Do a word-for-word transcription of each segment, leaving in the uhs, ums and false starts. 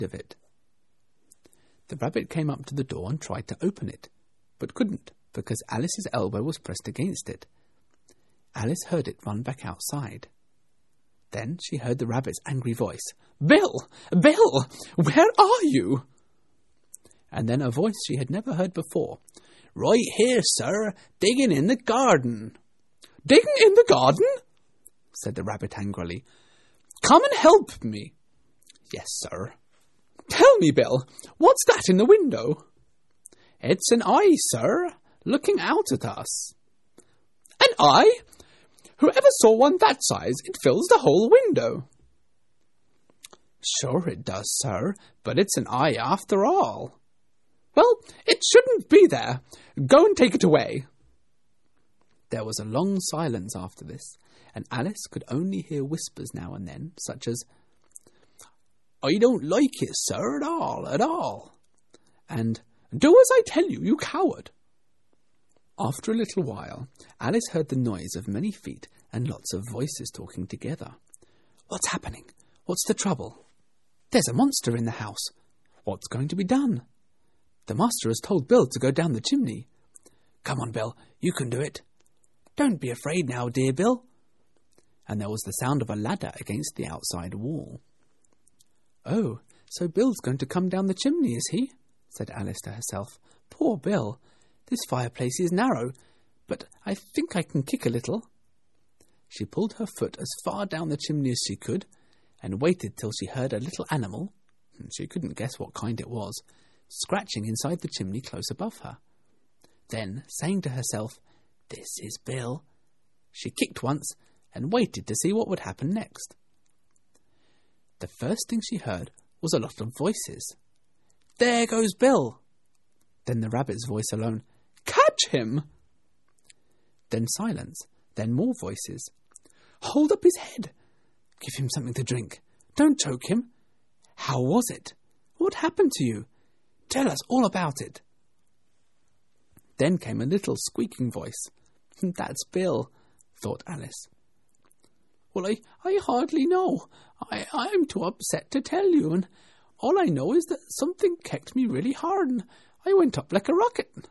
of it. The rabbit came up to the door and tried to open it, but couldn't, because Alice's elbow was pressed against it. Alice heard it run back outside. Then she heard the rabbit's angry voice. "Bill! Bill! Where are you?" And then a voice she had never heard before. "Right here, sir, digging in the garden." "Digging in the garden?" said the rabbit angrily. "Come and help me." "Yes, sir." "Tell me, Bill, what's that in the window?" "It's an eye, sir, looking out at us." "An eye? Whoever saw one that size? It fills the whole window." "Sure it does, sir, but it's an eye after all." "Well, it shouldn't be there. Go and take it away." There was a long silence after this, and Alice could only hear whispers now and then, such as, "I don't like it, sir, at all, at all," and "Do as I tell you, you coward." After a little while, Alice heard the noise of many feet and lots of voices talking together. "What's happening? What's the trouble?" "There's a monster in the house." "What's going to be done?" "The master has told Bill to go down the chimney." "Come on, Bill, you can do it." "Don't be afraid now, dear Bill." And there was the sound of a ladder against the outside wall. "Oh, so Bill's going to come down the chimney, is he?" said Alice to herself. "Poor Bill. This fireplace is narrow, but I think I can kick a little." She pulled her foot as far down the chimney as she could, and waited till she heard a little animal, she couldn't guess what kind it was, scratching inside the chimney close above her. Then, saying to herself, "This is Bill," she kicked once and waited to see what would happen next. The first thing she heard was a lot of voices. "There goes Bill!" Then the rabbit's voice alone. "Catch him!" Then silence, then more voices. "Hold up his head! Give him something to drink! Don't choke him! How was it? What happened to you? Tell us all about it!" Then came a little squeaking voice. "That's Bill," thought Alice. "Well, I, I hardly know. I, I'm too upset to tell you, and all I know is that something kicked me really hard, and I went up like a rocket."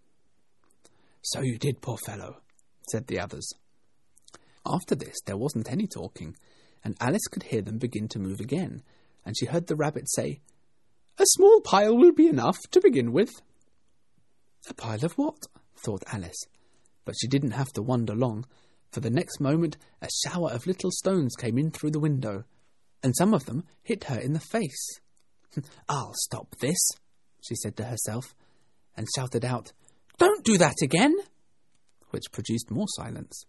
"So you did, poor fellow," said the others. After this there wasn't any talking, and Alice could hear them begin to move again, and she heard the rabbit say, "A small pile will be enough to begin with." "A pile of what?" thought Alice, but she didn't have to wonder long, for the next moment a shower of little stones came in through the window, and some of them hit her in the face. "I'll stop this," she said to herself, and shouted out, "Don't do that again!" which produced more silence.